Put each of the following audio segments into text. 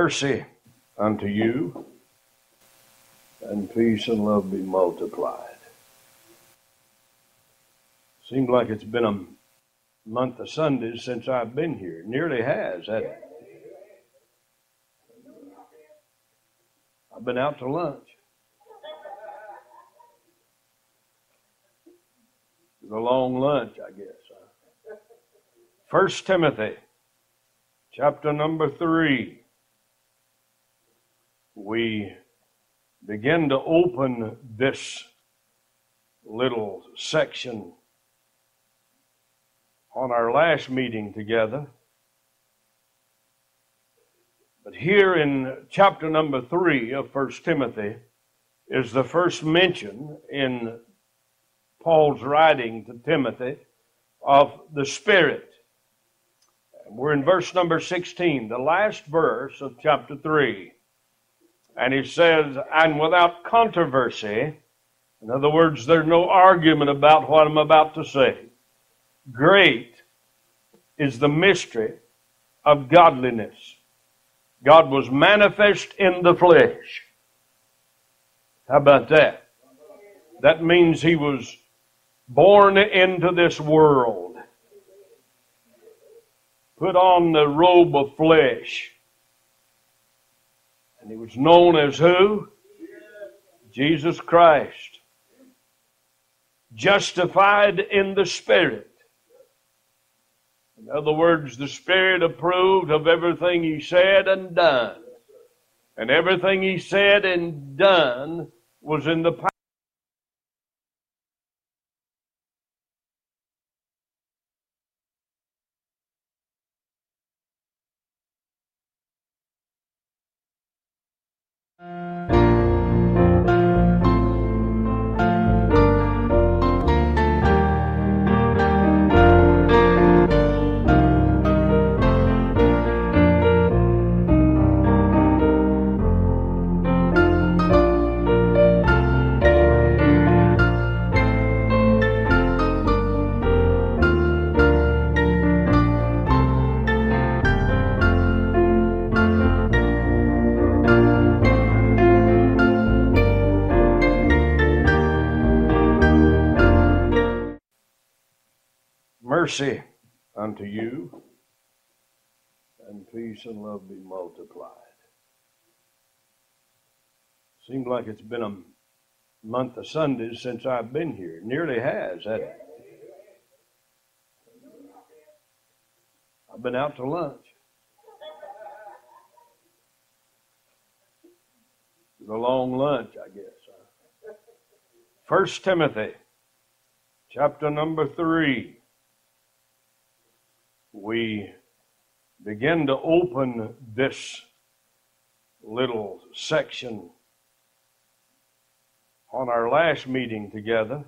Mercy unto you, and peace and love be multiplied. Seems like it's been a month of Sundays since I've been here. It nearly has, hasn't it? I've been out to lunch. It was a long lunch, I guess. 1 Timothy, chapter number 3. We begin to open this little section on our last meeting together. But here in chapter number 3 of 1 Timothy is the first mention in Paul's writing to Timothy of the Spirit. We're in verse number 16, the last verse of chapter 3. And he says, and without controversy, in other words, there's no argument about what I'm about to say. Great is the mystery of godliness. God was manifest in the flesh. How about that? That means he was born into this world. Put on the robe of flesh. And he was known as who? Jesus Christ. Justified in the Spirit. In other words, the Spirit approved of everything he said and done. And everything he said and done was in the power. Mercy unto you, and peace and love be multiplied. Seems like it's been a month of Sundays since I've been here. It nearly has, hasn't it? I've been out to lunch. It was a long lunch, I guess. 1 Timothy, chapter number 3. We begin to open this little section on our last meeting together.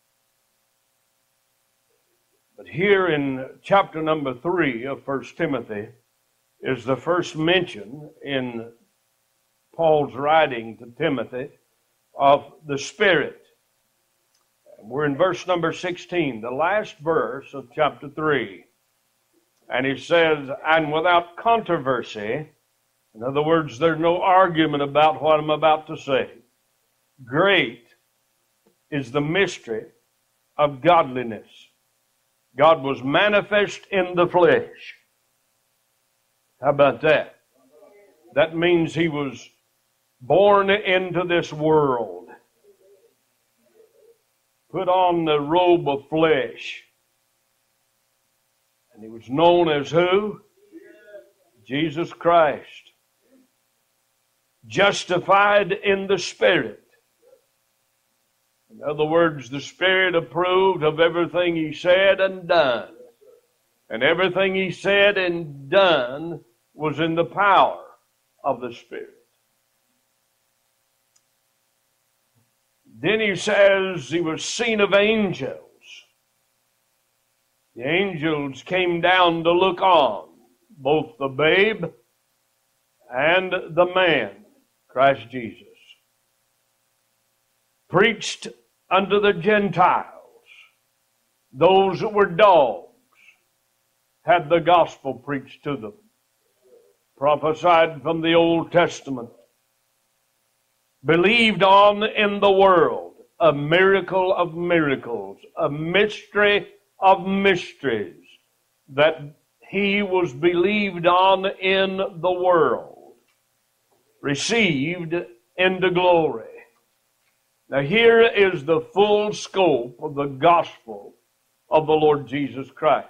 But here in chapter number 3 of 1 Timothy is the first mention in Paul's writing to Timothy of the Spirit. We're in verse number 16, the last verse of chapter 3. And he says, and without controversy, in other words, there's no argument about what I'm about to say. Great is the mystery of godliness. God was manifest in the flesh. How about that? That means he was born into this world. Put on the robe of flesh. And he was known as who? Jesus Christ. Justified in the Spirit. In other words, the Spirit approved of everything he said and done. And everything he said and done was in the power of the Spirit. Then he says he was seen of angels. The angels came down to look on, both the babe and the man, Christ Jesus. Preached unto the Gentiles, those that were dogs, had the gospel preached to them. prophesied from the Old Testament, believed on in the world, a miracle of miracles, a mystery of mysteries, that he was believed on in the world, received into glory. Now here is the full scope of the gospel of the Lord Jesus Christ.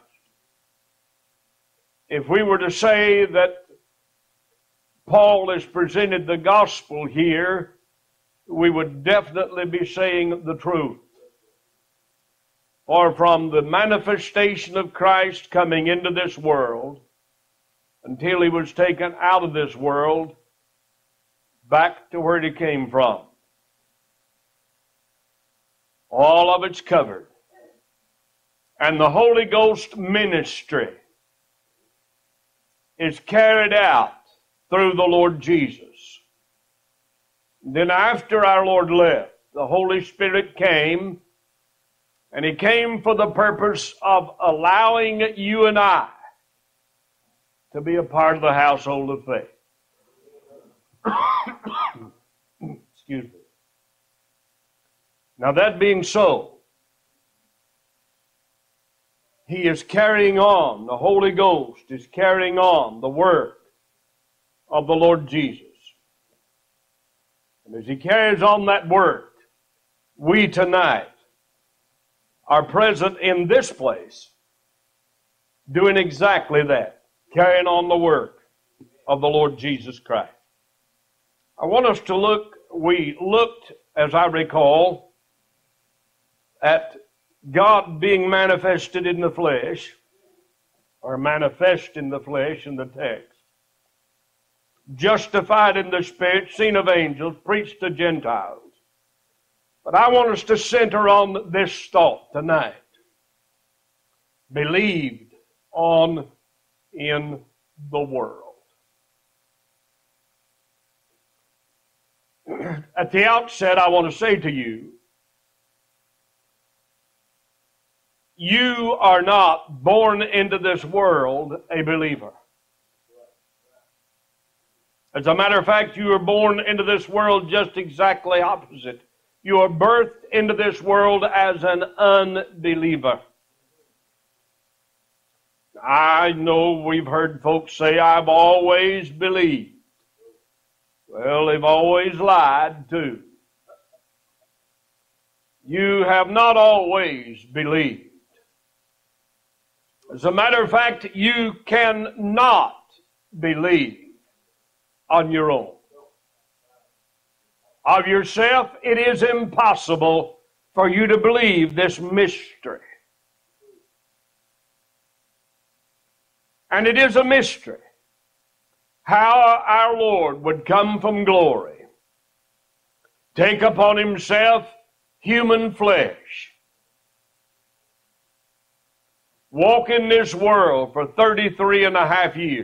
If we were to say that Paul has presented the gospel here, we would definitely be saying the truth. For from the manifestation of Christ coming into this world until he was taken out of this world back to where he came from, all of it's covered. And the Holy Ghost ministry is carried out through the Lord Jesus. Then after our Lord left, the Holy Spirit came, and he came for the purpose of allowing you and I to be a part of the household of faith. Excuse me. Now that being so, he is carrying on, the Holy Ghost is carrying on the work of the Lord Jesus. And as he carries on that work, we tonight are present in this place doing exactly that, carrying on the work of the Lord Jesus Christ. I want us to look, we looked, as I recall, at God being manifested in the flesh, or manifest in the flesh in the text, justified in the Spirit, seen of angels, preached to Gentiles. But I want us to center on this thought tonight. Believed on in the world. At the outset, I want to say to you, you are not born into this world a believer. As a matter of fact, you are born into this world just exactly opposite. You are birthed into this world as an unbeliever. I know we've heard folks say, I've always believed. Well, they've always lied too. You have not always believed. As a matter of fact, you cannot believe on your own. Of yourself, it is impossible for you to believe this mystery. And it is a mystery how our Lord would come from glory, take upon himself human flesh, walk in this world for 33 and a half years,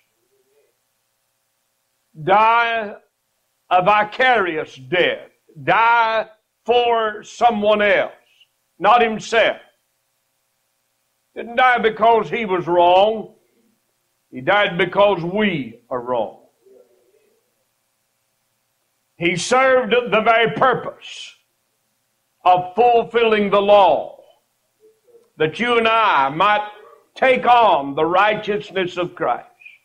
die a vicarious death, die for someone else, not himself. Didn't die because he was wrong. He died because we are wrong. He served the very purpose of fulfilling the law, that you and I might take on the righteousness of Christ.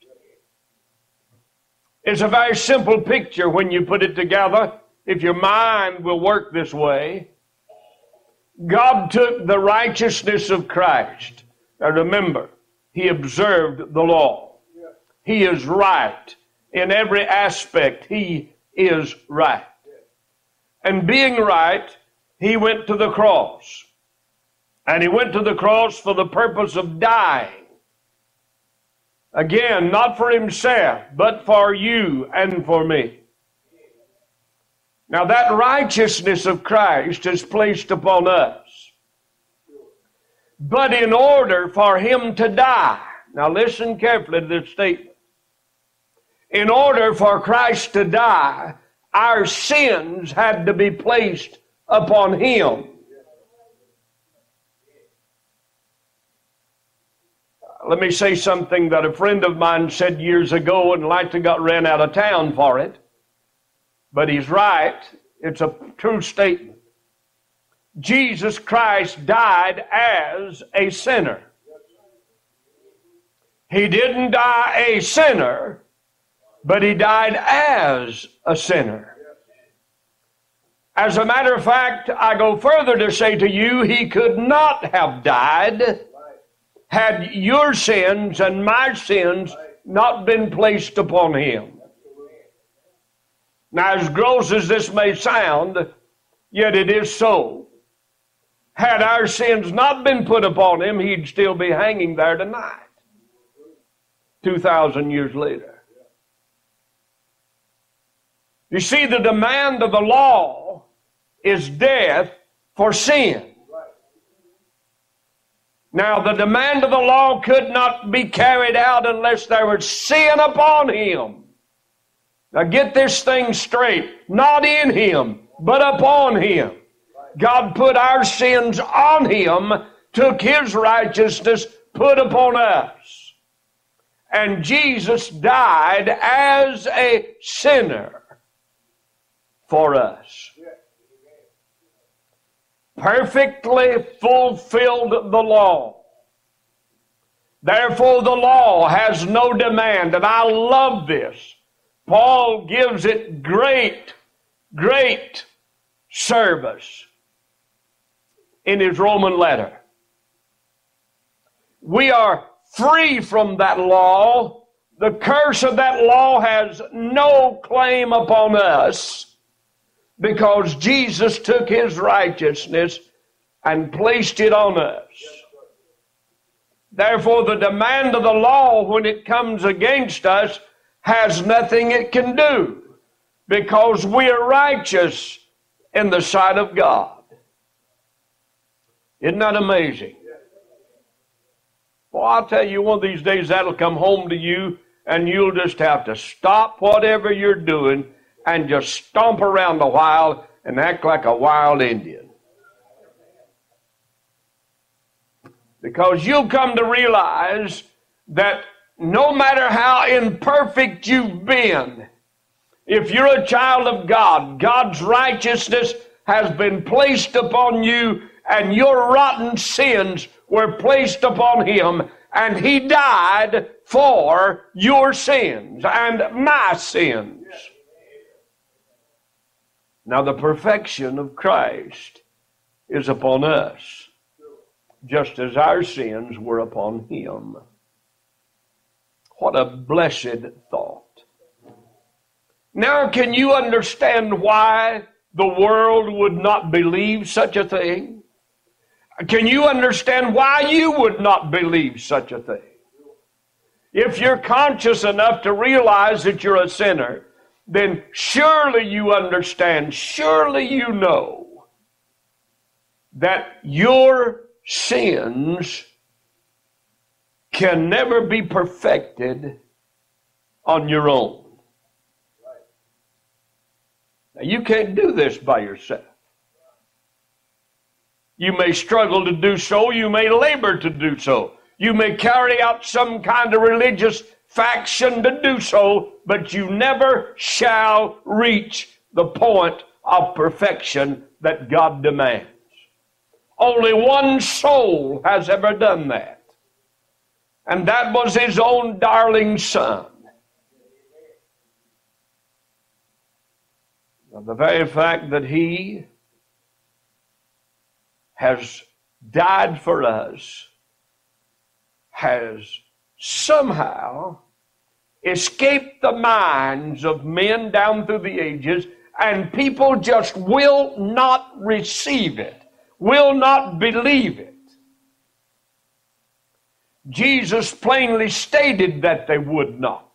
It's a very simple picture when you put it together, if your mind will work this way. God took the righteousness of Christ. Now remember, he observed the law. He is right. In every aspect, he is right. And being right, he went to the cross. And he went to the cross for the purpose of dying. Again, not for himself, but for you and for me. Now that righteousness of Christ is placed upon us. But in order for him to die, now listen carefully to this statement. In order for Christ to die, our sins had to be placed upon him. Let me say something that a friend of mine said years ago, and likely got ran out of town for it. But he's right. It's a true statement. Jesus Christ died as a sinner. He didn't die a sinner, but he died as a sinner. As a matter of fact, I go further to say to you, he could not have died had your sins and my sins not been placed upon him. Now, as gross as this may sound, yet it is so. Had our sins not been put upon him, he'd still be hanging there tonight, 2,000 years later. You see, the demand of the law is death for sin. Now, the demand of the law could not be carried out unless there was sin upon him. Now, get this thing straight. Not in him, but upon him. God put our sins on him, took his righteousness, put upon us. And Jesus died as a sinner for us. Perfectly fulfilled the law. Therefore, the law has no demand. And I love this. Paul gives it great service in his Roman letter. We are free from that law. The curse of that law has no claim upon us, because Jesus took his righteousness and placed it on us. Therefore, the demand of the law, when it comes against us, has nothing it can do, because we are righteous in the sight of God. Isn't that amazing? Well, I'll tell you, one of these days that'll come home to you, and you'll just have to stop whatever you're doing and just stomp around a while and act like a wild Indian. Because you'll come to realize that no matter how imperfect you've been, if you're a child of God, God's righteousness has been placed upon you, and your rotten sins were placed upon him, and he died for your sins and my sins. Now, the perfection of Christ is upon us, just as our sins were upon him. What a blessed thought. Now, can you understand why the world would not believe such a thing? Can you understand why you would not believe such a thing? If you're conscious enough to realize that you're a sinner, then surely you understand, surely you know that your sins can never be perfected on your own. Now, you can't do this by yourself. You may struggle to do so. You may labor to do so. You may carry out some kind of religious faction to do so, but you never shall reach the point of perfection that God demands. Only one soul has ever done that, and that was his own darling Son. Now, the very fact that he has died for us has somehow escaped the minds of men down through the ages, and people just will not receive it, will not believe it. Jesus plainly stated that they would not.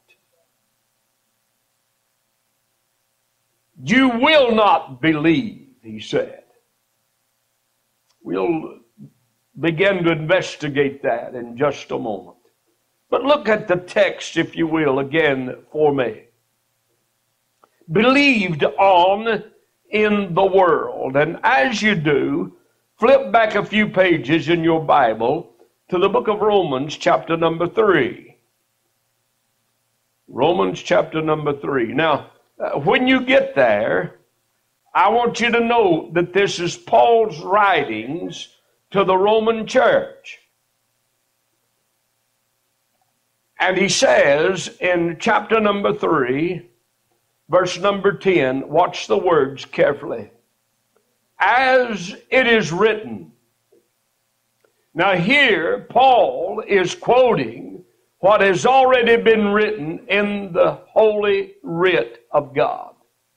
You will not believe, he said. We'll begin to investigate that in just a moment. But look at the text, if you will, again for me. Believed on in the world. And as you do, flip back a few pages in your Bible to the book of Romans, chapter number 3. Romans, chapter number 3. Now, when you get there, I want you to know that this is Paul's writings to the Roman church. And he says in chapter number 3, verse number 10, watch the words carefully. As it is written. Now here, Paul is quoting what has already been written in the Holy Writ of God.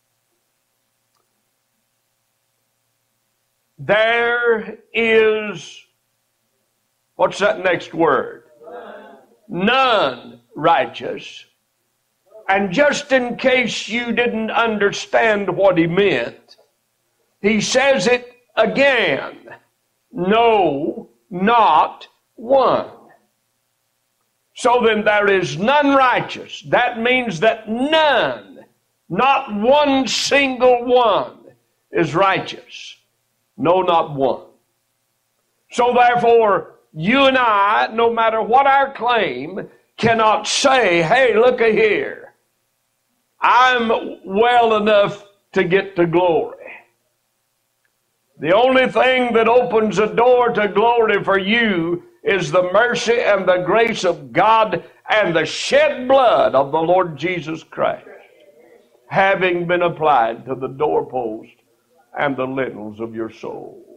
There is, what's that next word? None righteous. And just in case you didn't understand what he meant, he says it again. No, not one. So then there is none righteous. That means that none, not one single one, is righteous. No, not one. So therefore, you and I, no matter what our claim, cannot say, hey, look here, I'm well enough to get to glory. The only thing that opens a door to glory for you is the mercy and the grace of God and the shed blood of the Lord Jesus Christ, having been applied to the doorpost and the lintels of your soul.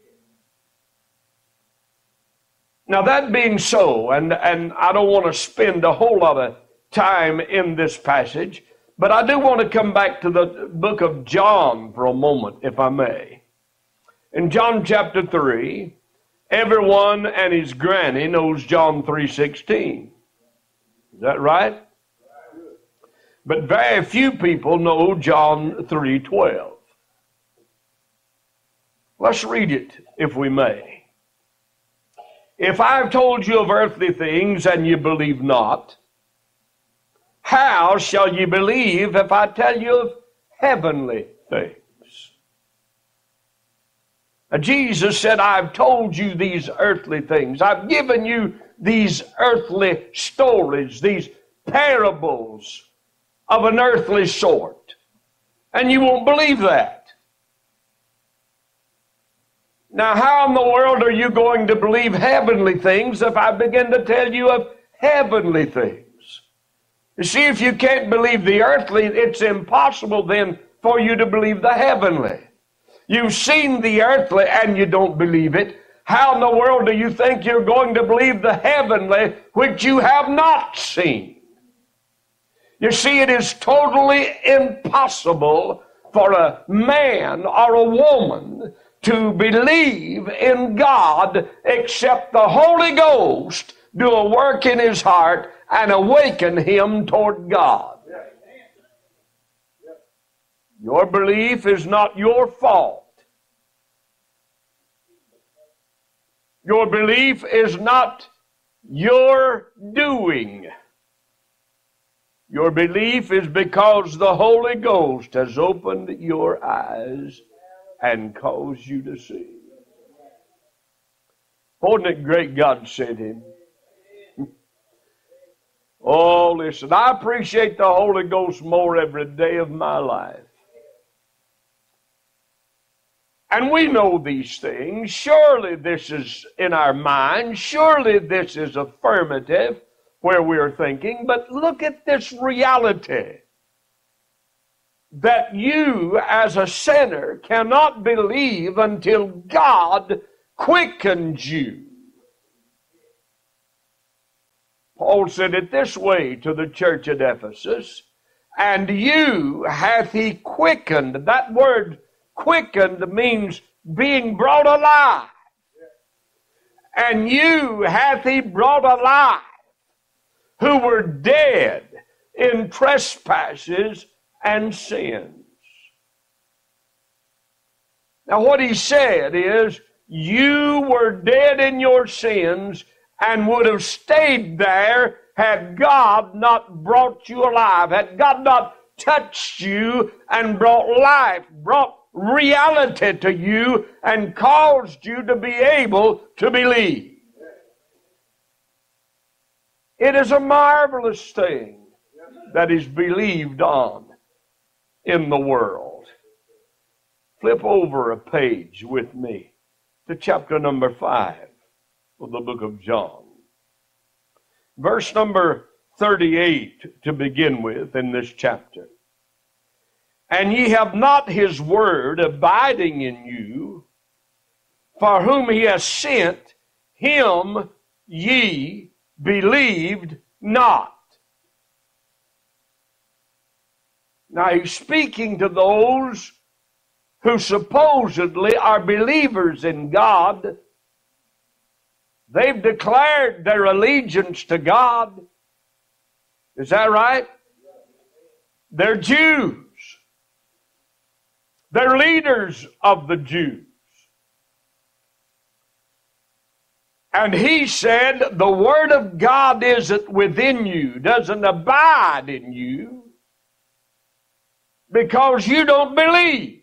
Now that being so, and I don't want to spend a whole lot of time in this passage, but I do want to come back to the book of John for a moment, if I may. In John chapter 3, everyone and his granny knows John 3:16. Is that right? But very few people know John 3:12. Let's read it, if we may. If I've told you of earthly things and you believe not, how shall you believe if I tell you of heavenly things? Jesus said, I've told you these earthly things. I've given you these earthly stories, these parables of an earthly sort. And you won't believe that. Now, how in the world are you going to believe heavenly things if I begin to tell you of heavenly things? You see, if you can't believe the earthly, it's impossible then for you to believe the heavenly. You've seen the earthly and you don't believe it. How in the world do you think you're going to believe the heavenly which you have not seen? You see, it is totally impossible for a man or a woman to believe in God except the Holy Ghost do a work in his heart and awaken him toward God. Your belief is not your fault. Your belief is not your doing. Your belief is because the Holy Ghost has opened your eyes and caused you to see. Wasn't it great God sent him? Oh, listen, I appreciate the Holy Ghost more every day of my life. And we know these things. Surely this is in our mind. Surely this is affirmative where we're thinking. But look at this reality. That you as a sinner cannot believe until God quickens you. Paul said it this way to the church at Ephesus. And you hath he quickened. That word quickened means being brought alive. And you hath he brought alive who were dead in trespasses and sins. Now what he said is, you were dead in your sins and would have stayed there had God not brought you alive, had God not touched you and brought life, brought reality to you and caused you to be able to believe. It is a marvelous thing that is believed on in the world. Flip over a page with me to chapter number 5 of the book of John. Verse number 38 to begin with in this chapter. And ye have not his word abiding in you, for whom he has sent, him ye believed not. Now he's speaking to those who supposedly are believers in God. They've declared their allegiance to God. Is that right? They're Jews. They're leaders of the Jews. And he said, the word of God isn't within you, doesn't abide in you, because you don't believe.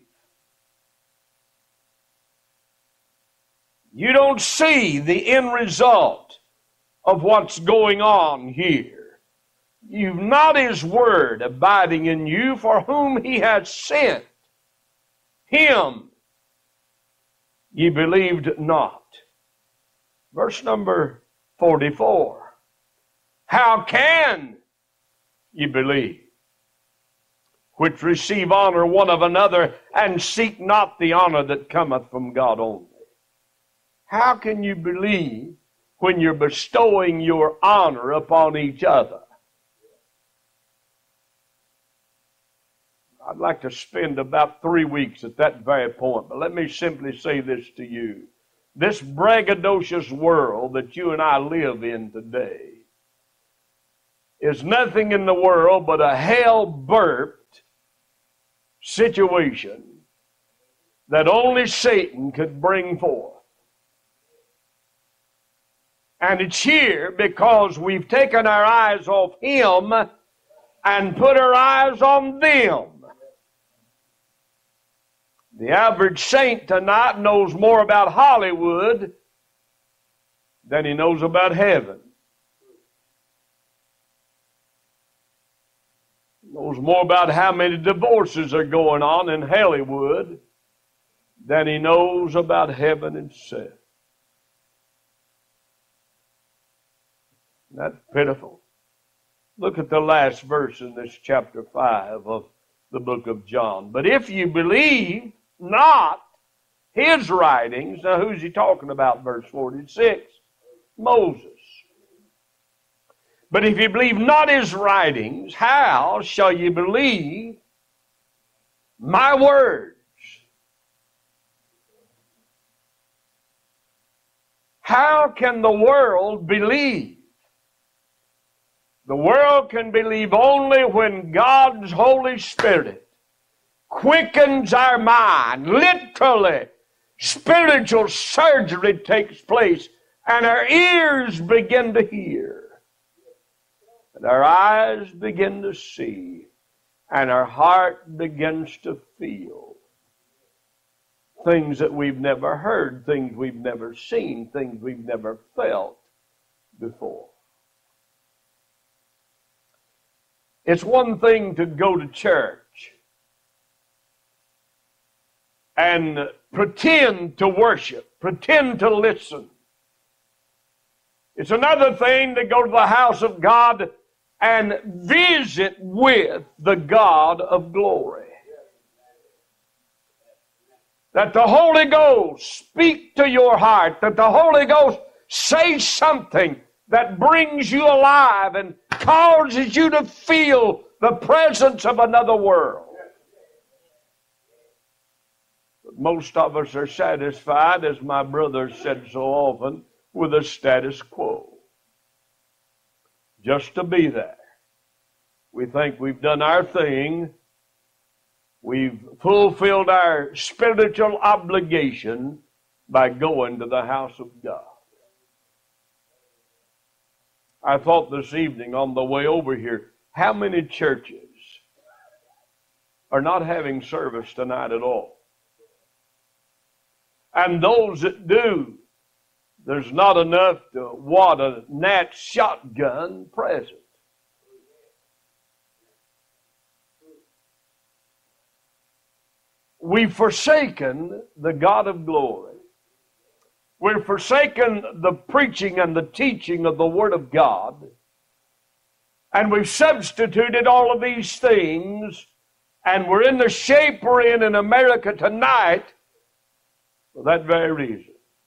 You don't see the end result of what's going on here. You've not his word abiding in you, for whom he has sent, him ye believed not. Verse number 44. How can ye believe, which receive honor one of another, and seek not the honor that cometh from God only? How can you believe when you're bestowing your honor upon each other? I'd like to spend about 3 weeks at that very point, but let me simply say this to you. This braggadocious world that you and I live in today is nothing in the world but a hell-burped situation that only Satan could bring forth. And it's here because we've taken our eyes off him and put our eyes on them. The average saint tonight knows more about Hollywood than he knows about heaven. He knows more about how many divorces are going on in Hollywood than he knows about heaven itself. That's pitiful. Look at the last verse in this chapter 5 of the book of John. But if you believe not his writings, now who's he talking about, verse 46? Moses. But if you believe not his writings, how shall you believe my words? How can the world believe? The world can believe only when God's Holy Spirit quickens our mind. Literally, spiritual surgery takes place, and our ears begin to hear, and our eyes begin to see, and our heart begins to feel things that we've never heard, things we've never seen, things we've never felt before. It's one thing to go to church and pretend to worship, pretend to listen. It's another thing to go to the house of God and visit with the God of glory. That the Holy Ghost speak to your heart, that the Holy Ghost say something that brings you alive and causes you to feel the presence of another world. But most of us are satisfied, as my brother said so often, with a status quo. Just to be there. We think we've done our thing. We've fulfilled our spiritual obligation by going to the house of God. I thought this evening on the way over here, how many churches are not having service tonight at all? And those that do, There's not enough to wad a gnat shotgun present. We've forsaken the God of glory. We've forsaken the preaching and the teaching of the Word of God. And we've substituted all of these things. And we're in the shape we're in America tonight for that very reason.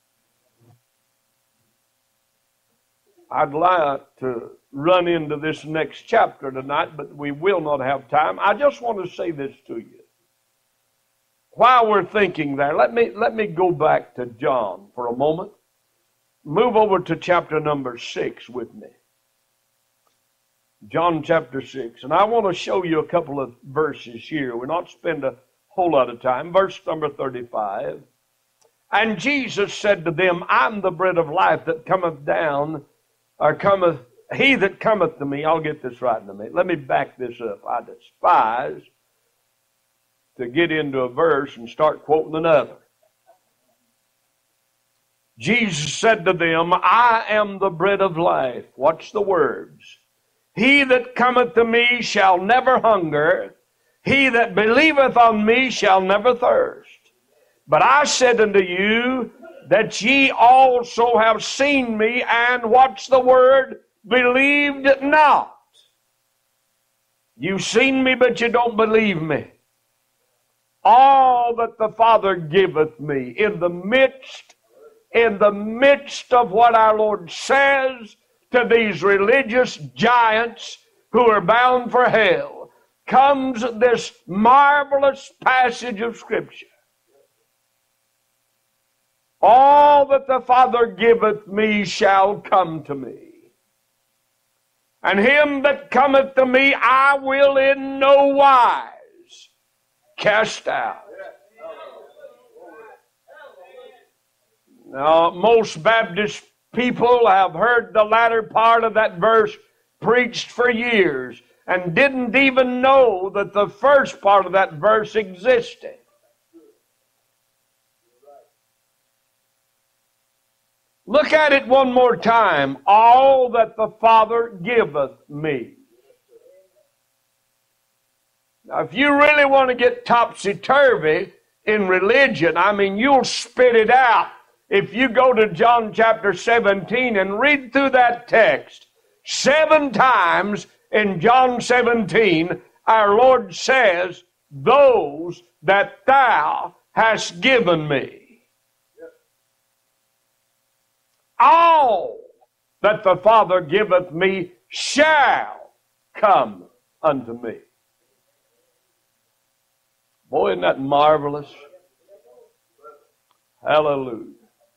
I'd like to run into this next chapter tonight, but we will not have time. I just want to say this to you. While we're thinking there, let me go back to John for a moment. Move over to chapter number 6 with me. John chapter 6. And I want to show you a couple of verses here. We'll not spend a whole lot of time. Verse number 35. And Jesus said to them, I'm the bread of life that cometh down, or cometh, he that cometh to me. I'll get this right in a minute. Let me back this up. I despise to get into a verse and start quoting another. Jesus said to them, I am the bread of life. Watch the words. He that cometh to me shall never hunger. He that believeth on me shall never thirst. But I said unto you that ye also have seen me, and watch the word, believed not. You've seen me, but you don't believe me. All that the Father giveth me, in the midst of what our Lord says to these religious giants who are bound for hell, comes this marvelous passage of Scripture. All that the Father giveth me shall come to me. And him that cometh to me I will in no wise cast out. Now, most Baptist people have heard the latter part of that verse preached for years and didn't even know that the first part of that verse existed. Look at it one more time. All that the Father giveth me. Now, if you really want to get topsy-turvy in religion, I mean, you'll spit it out. If you go to John chapter 17 and read through that text, 7 times in John 17, our Lord says, those that thou hast given me. All that the Father giveth me shall come unto me. Boy, isn't that marvelous? Hallelujah.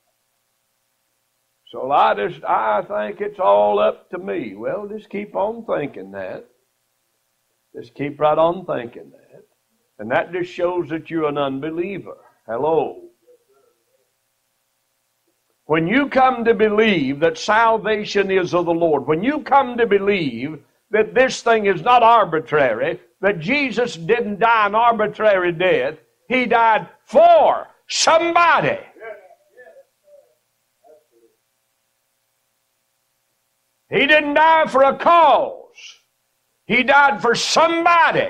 So I think it's all up to me. Well, just keep on thinking that. Just keep right on thinking that. And that just shows that you're an unbeliever. Hello. When you come to believe that salvation is of the Lord, when you come to believe that this thing is not arbitrary, that Jesus didn't die an arbitrary death, He died for somebody. He didn't die for a cause. He died for somebody.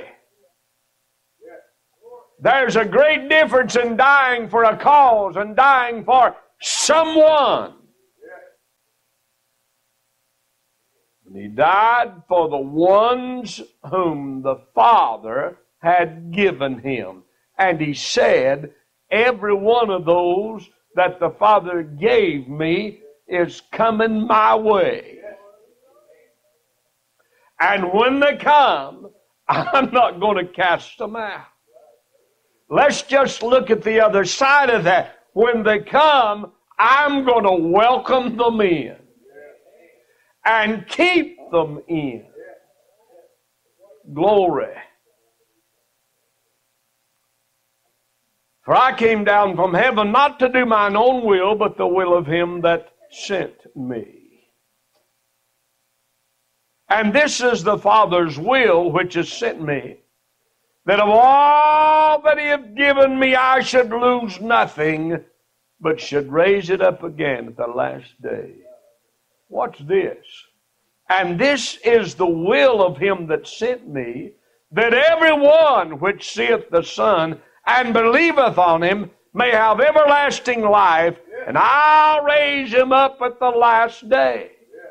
There's a great difference in dying for a cause and dying for someone. And He died for the ones whom the Father had given Him. And He said, every one of those that the Father gave me is coming my way. And when they come, I'm not going to cast them out. Let's just look at the other side of that. When they come, I'm going to welcome them in and keep them in. Glory. For I came down from heaven not to do mine own will, but the will of Him that sent me. And this is the Father's will which has sent me, that of all that He hath given me I should lose nothing, but should raise it up again at the last day. What's this? And this is the will of him that sent me, that every one which seeth the Son and believeth on him may have everlasting life, and I'll raise him up at the last day.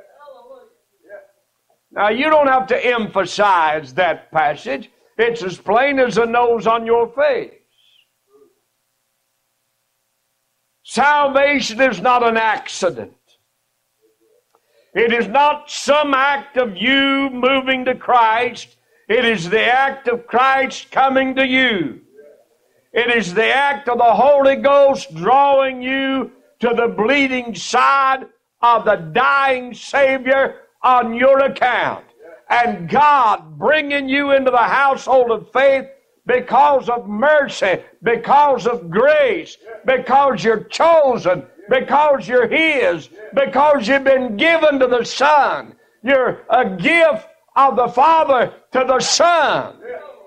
Now, you don't have to emphasize that passage. It's as plain as the nose on your face. Salvation is not an accident. It is not some act of you moving to Christ. It is the act of Christ coming to you. It is the act of the Holy Ghost drawing you to the bleeding side of the dying Savior on your account. And God bringing you into the household of faith because of mercy, because of grace, because you're chosen, because you're His, because you've been given to the Son. You're a gift of the Father to the Son.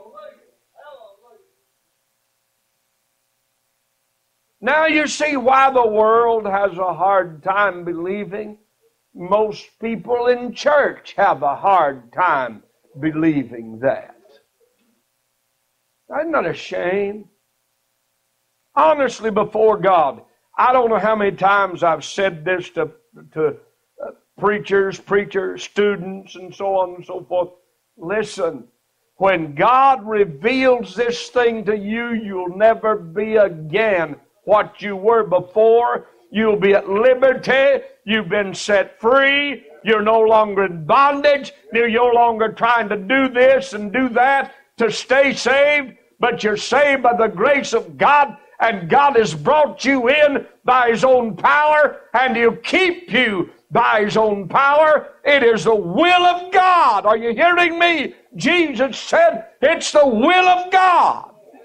Now you see why the world has a hard time believing. Most people in church have a hard time believing that. I'm not ashamed. Honestly, before God, I don't know how many times I've said this to preachers, students, and so on and so forth. Listen, when God reveals this thing to you, you'll never be again what you were before. You'll be at liberty. You've been set free. You're no longer in bondage. You're no longer trying to do this and do that to stay saved, but you're saved by the grace of God, and God has brought you in by His own power, and He'll keep you by His own power. It is the will of God. Are you hearing me? Jesus said it's the will of God.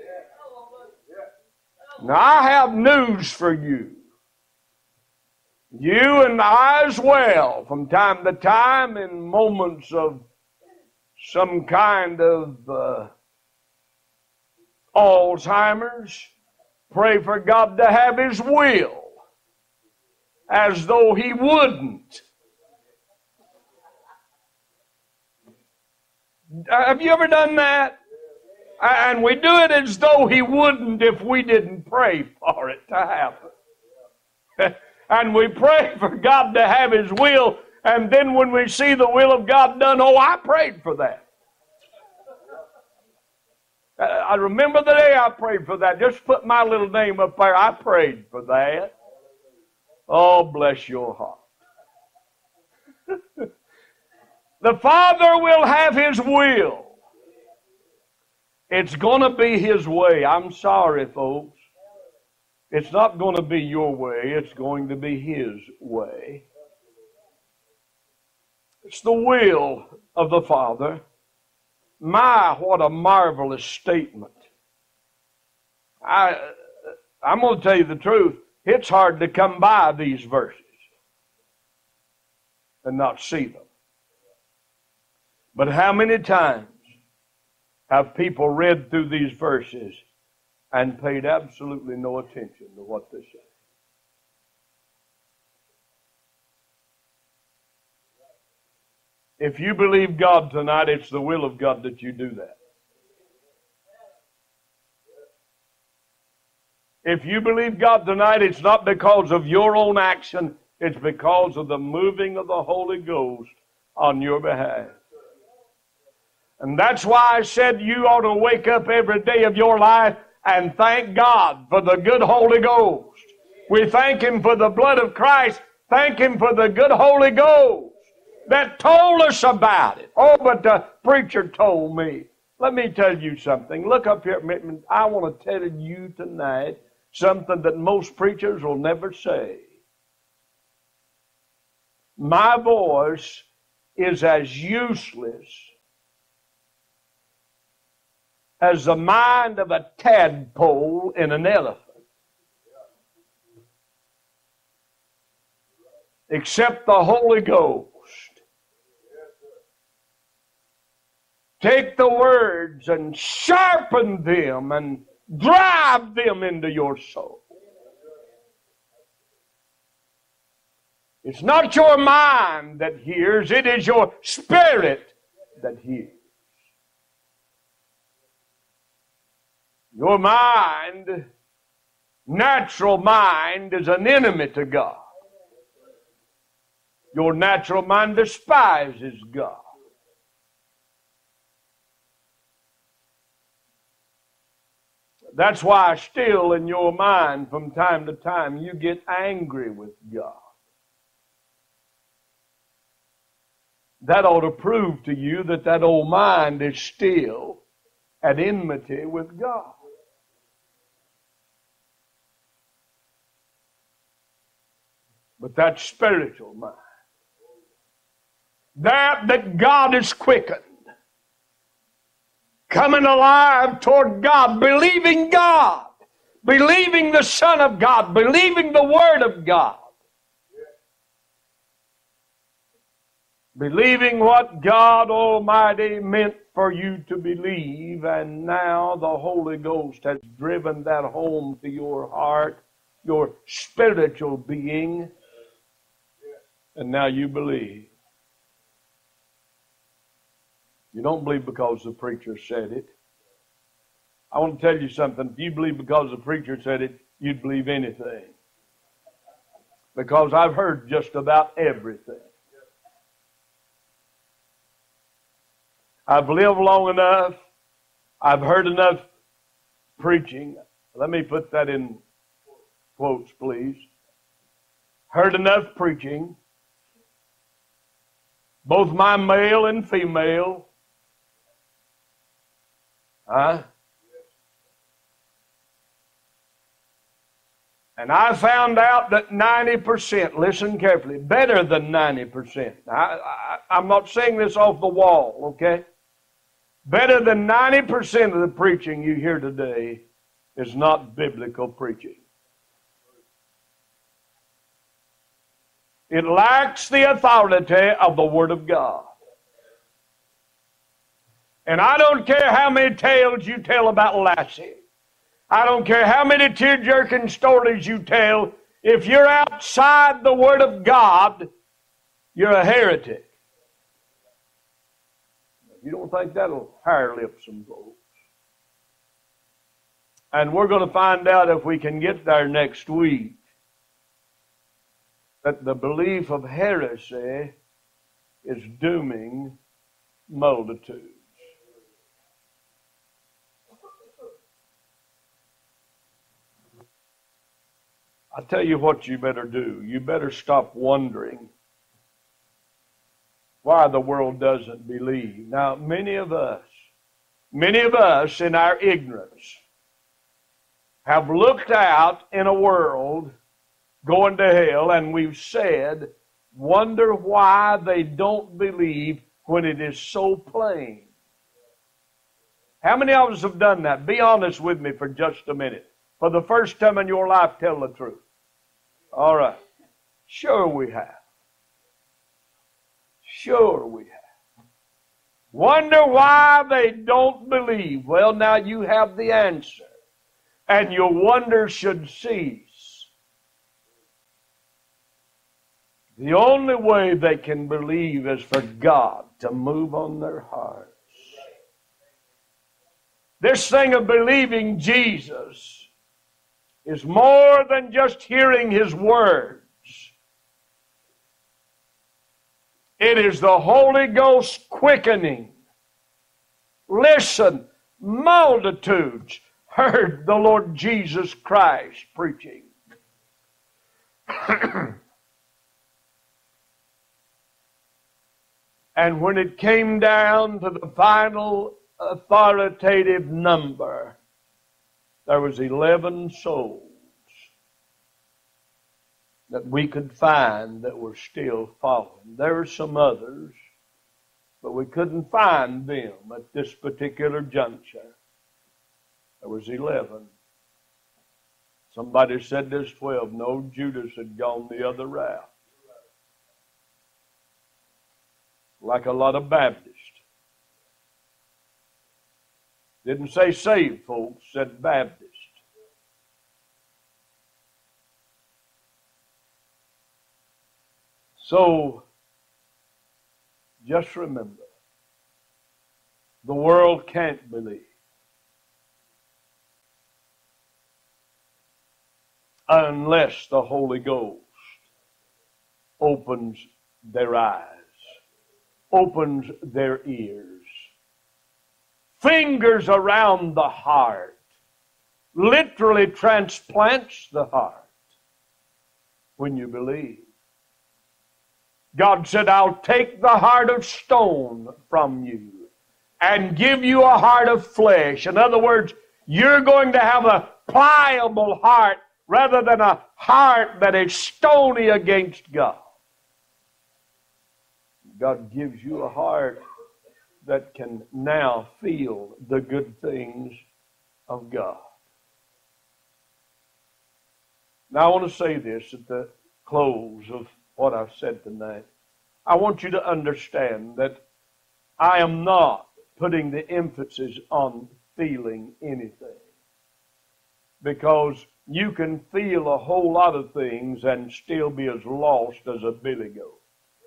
Now, I have news for you. You and I as well, from time to time, in moments of some kind of Alzheimer's, pray for God to have His will, as though He wouldn't. Have you ever done that? And we do it as though He wouldn't if we didn't pray for it to happen. And we pray for God to have His will, and then when we see the will of God done, oh, I prayed for that. I remember the day I prayed for that. Just put my little name up there. I prayed for that. Oh, bless your heart. The Father will have His will. It's going to be His way. I'm sorry, folks. It's not going to be your way. It's going to be His way. It's the will of the Father. My, what a marvelous statement. I'm going to tell you the truth. It's hard to come by these verses and not see them. But how many times have people read through these verses and paid absolutely no attention to what they say? If you believe God tonight, it's the will of God that you do that. If you believe God tonight, it's not because of your own action, it's because of the moving of the Holy Ghost on your behalf. And that's why I said you ought to wake up every day of your life and thank God for the good Holy Ghost. We thank Him for the blood of Christ. Thank Him for the good Holy Ghost that told us about it. Oh, but the preacher told me. Let me tell you something. Look up here. I want to tell you tonight something that most preachers will never say. My voice is as useless as the mind of a tadpole in an elephant. Except the Holy Ghost. Take the words and sharpen them and drive them into your soul. It's not your mind that hears, it is your spirit that hears. Your mind, natural mind, is an enemy to God. Your natural mind despises God. That's why still in your mind from time to time you get angry with God. That ought to prove to you that that old mind is still at enmity with God. But that's spiritual mind. That God is quickened, coming alive toward God, believing the Son of God, believing the Word of God, believing what God Almighty meant for you to believe, and now the Holy Ghost has driven that home to your heart, your spiritual being, and now you believe. You don't believe because the preacher said it. I want to tell you something. If you believe because the preacher said it, you'd believe anything. Because I've heard just about everything. I've lived long enough. I've heard enough preaching. Let me put that in quotes, please. Heard enough preaching, both my male and female. And I found out that 90%, listen carefully, better than 90%. I'm not saying this off the wall, okay? Better than 90% of the preaching you hear today is not biblical preaching. It lacks the authority of the Word of God. And I don't care how many tales you tell about Lassie. I don't care how many tear-jerking stories you tell. If you're outside the Word of God, you're a heretic. You don't think that'll hire lip some folks? And we're going to find out if we can get there next week that the belief of heresy is dooming multitudes. I tell you what you better do. You better stop wondering why the world doesn't believe. Now, many of us in our ignorance have looked out in a world going to hell, and we've said, wonder why they don't believe when it is so plain. How many of us have done that? Be honest with me for just a minute. For the first time in your life, tell the truth. All right. Sure we have. Sure we have. Wonder why they don't believe. Well, now you have the answer. And your wonder should cease. The only way they can believe is for God to move on their hearts. This thing of believing Jesus is more than just hearing His words. It is the Holy Ghost quickening. Listen, multitudes heard the Lord Jesus Christ preaching. And when it came down to the final authoritative number, there was 11 souls that we could find that were still following. There were some others, but we couldn't find them at this particular juncture. There was 11. Somebody said there's 12. No, Judas had gone the other route. Like a lot of Baptists. Didn't say saved folks, said Baptist. So, just remember, the world can't believe unless the Holy Ghost opens their eyes, opens their ears, fingers around the heart, literally transplants the heart when you believe. God said, I'll take the heart of stone from you and give you a heart of flesh. In other words, you're going to have a pliable heart rather than a heart that is stony against God. God gives you a heart that can now feel the good things of God. Now I want to say this at the close of what I've said tonight. I want you to understand that I am not putting the emphasis on feeling anything, because you can feel a whole lot of things and still be as lost as a billy goat.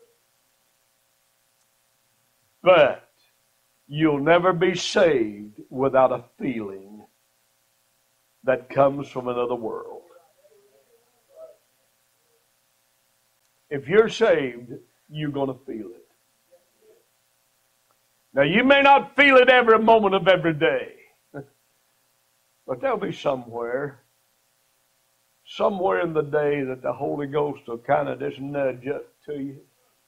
But you'll never be saved without a feeling that comes from another world. If you're saved, you're going to feel it. Now, you may not feel it every moment of every day, but there'll be somewhere in the day that the Holy Ghost will kind of just nudge up to you.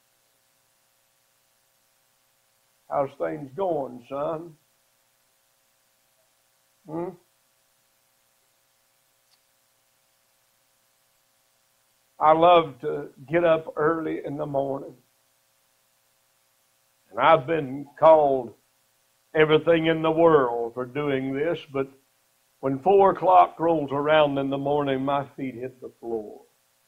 How's things going, son? I love to get up early in the morning. And I've been called everything in the world for doing this, but when 4 o'clock rolls around in the morning, my feet hit the floor.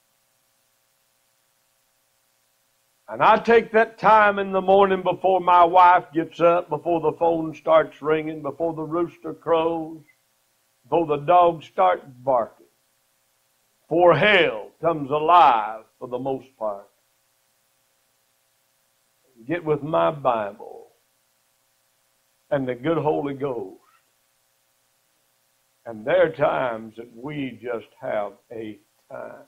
And I take that time in the morning before my wife gets up, before the phone starts ringing, before the rooster crows, before the dogs start barking, before hell comes alive for the most part. Get with my Bible and the good Holy Ghost. And there are times that we just have a time.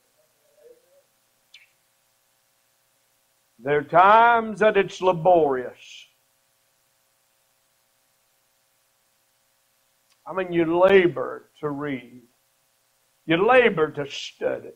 There are times that it's laborious. I mean, you labor to read. You labor to study.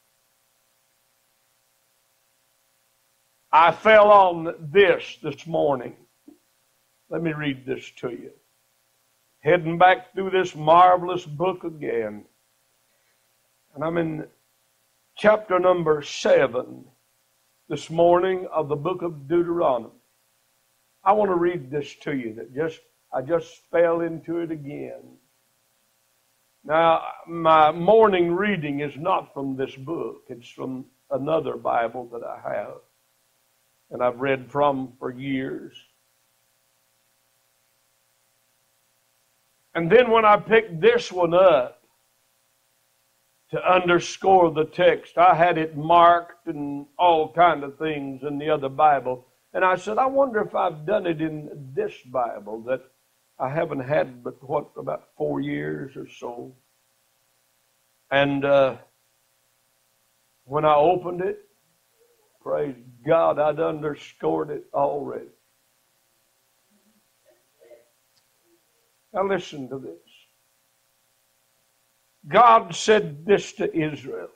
I fell on this morning. Let me read this to you. Heading back through this marvelous book again. And I'm in chapter number 7 this morning of the book of Deuteronomy. I want to read this to you. I just fell into it again. Now, my morning reading is not from this book. It's from another Bible that I have, and I've read from for years. And then when I picked this one up to underscore the text, I had it marked and all kind of things in the other Bible. And I said, I wonder if I've done it in this Bible that I haven't had but about 4 years or so. And when I opened it, praise God, I'd underscored it already. Now listen to this. God said this to Israel.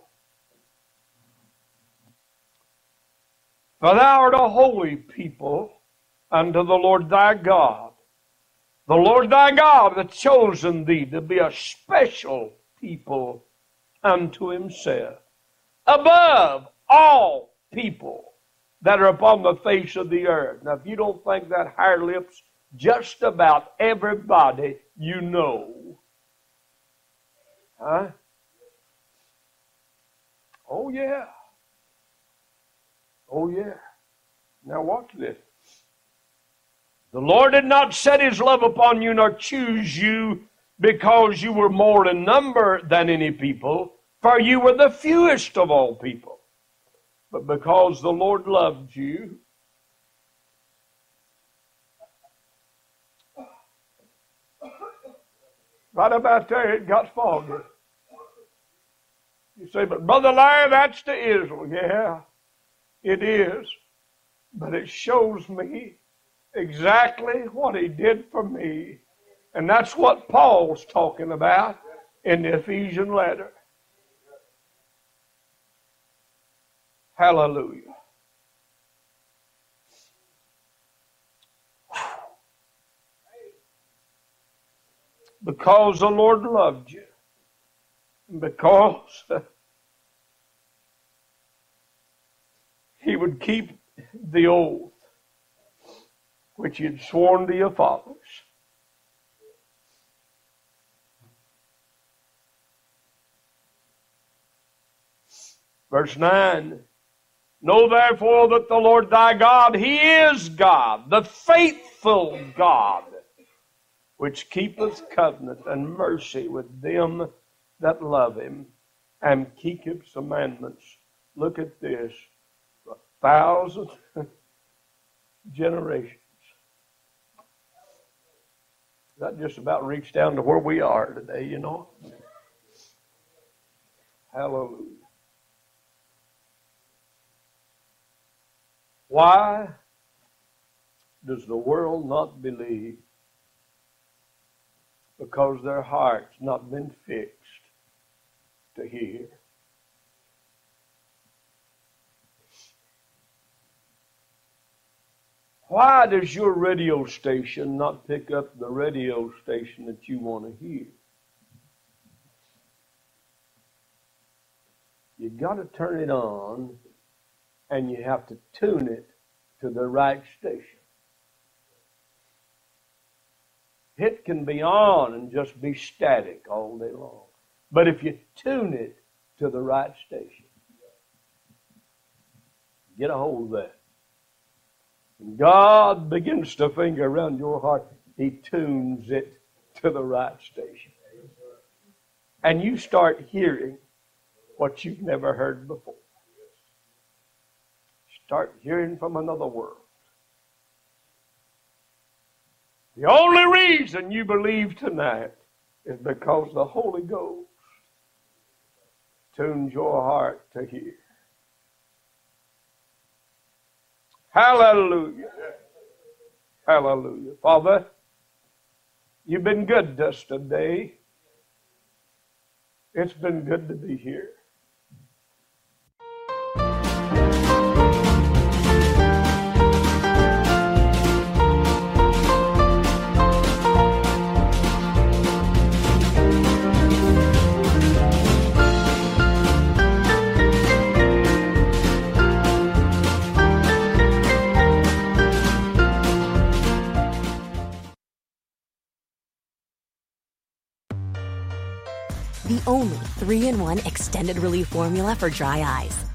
For thou art a holy people unto the Lord thy God. The Lord thy God hath chosen thee to be a special people unto himself, above all people that are upon the face of the earth. Now, if you don't think that higher lifts just about everybody you know. Huh? Oh, yeah. Oh, yeah. Now watch this. The Lord did not set his love upon you nor choose you because you were more in number than any people, for you were the fewest of all people. but because the Lord loved you, right about there it got foggy. You say, but Brother Larry, that's to Israel. Yeah, it is. But it shows me exactly what he did for me. And that's what Paul's talking about in the Ephesian letter. Hallelujah. Because the Lord loved you. Because he would keep the oath which he had sworn to your fathers. Verse 9. Know therefore that the Lord thy God, he is God, the faithful God, which keepeth covenant and mercy with them that love him and keep his commandments. Look at this. 1,000 generations. That just about reached down to where we are today, you know. Hallelujah. Why does the world not believe? Because their heart's not been fixed to hear. Why does your radio station not pick up the radio station that you want to hear? You've got to turn it on, and you have to tune it to the right station. It can be on and just be static all day long. But if you tune it to the right station, get a hold of that. And God begins to finger around your heart. He tunes it to the right station. And you start hearing what you've never heard before. Start hearing from another world. The only reason you believe tonight is because the Holy Ghost tunes your heart to hear. Hallelujah. Hallelujah. Father, you've been good to us today. It's been good to be here. The only 3-in-1 extended relief formula for dry eyes.